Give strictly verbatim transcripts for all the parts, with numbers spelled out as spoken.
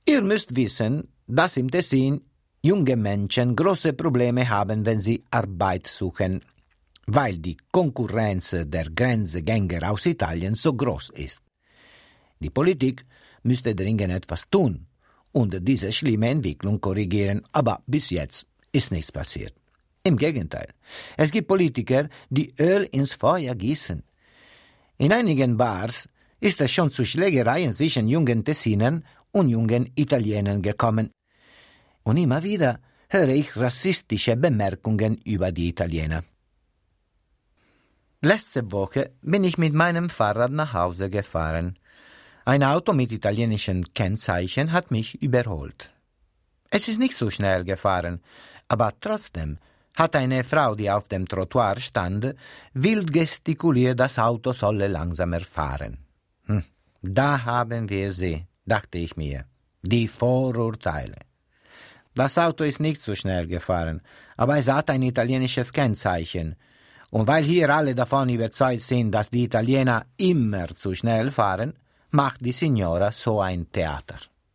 Ihr müsst wissen, dass im Tessin junge Menschen große Probleme haben, wenn sie Arbeit suchen, weil die Konkurrenz der Grenzgänger aus Italien so groß ist. Die Politik müsste dringend etwas tun und diese schlimme Entwicklung korrigieren, aber bis jetzt ist nichts passiert. Im Gegenteil, es gibt Politiker, die Öl ins Feuer gießen. In einigen Bars ist es schon zu Schlägereien zwischen jungen Tessinern und jungen Italienern gekommen. Und immer wieder höre ich rassistische Bemerkungen über die Italiener. Letzte Woche bin ich mit meinem Fahrrad nach Hause gefahren. Ein Auto mit italienischen Kennzeichen hat mich überholt. Es ist nicht so schnell gefahren, aber trotzdem hat eine Frau, die auf dem Trottoir stand, wild gestikuliert, das Auto solle langsamer fahren. Hm, da haben wir sie, dachte ich mir, die Vorurteile. Das Auto ist nicht so schnell gefahren, aber es hat ein italienisches Kennzeichen. Und weil hier alle davon überzeugt sind, dass die Italiener immer zu schnell fahren, macht die Signora so ein Theater.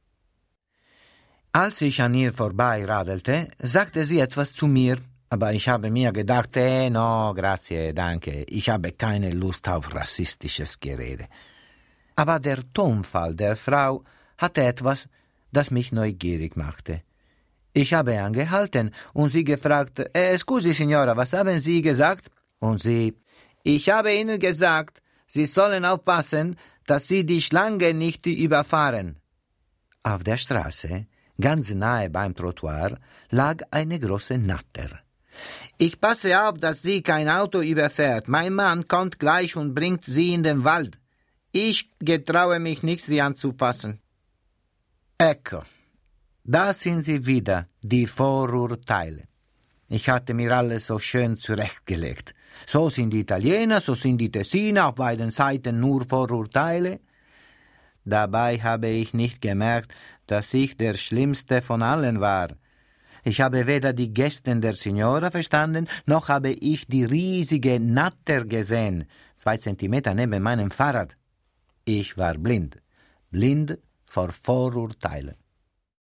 Als ich an ihr vorbeiradelte, sagte sie etwas zu mir, aber ich habe mir gedacht, eh, no, grazie, danke, ich habe keine Lust auf rassistisches Gerede. Aber der Tonfall der Frau hatte etwas, das mich neugierig machte. Ich habe angehalten und sie gefragt, eh, scusi, Signora, was haben Sie gesagt? Und sie, ich habe Ihnen gesagt, Sie sollen aufpassen, dass Sie die Schlange nicht überfahren. Auf der Straße, ganz nahe beim Trottoir, lag eine große Natter. Ich passe auf, dass sie kein Auto überfährt. Mein Mann kommt gleich und bringt sie in den Wald. Ich getraue mich nicht, sie anzufassen. Ecco, da sind sie wieder, die Vorurteile. Ich hatte mir alles so schön zurechtgelegt. So sind die Italiener, so sind die Tessiner, auf beiden Seiten nur Vorurteile. Dabei habe ich nicht gemerkt, dass ich der Schlimmste von allen war. Ich habe weder die Gesten der Signora verstanden, noch habe ich die riesige Natter gesehen, zwei Zentimeter neben meinem Fahrrad. Ich war blind, blind vor Vorurteilen.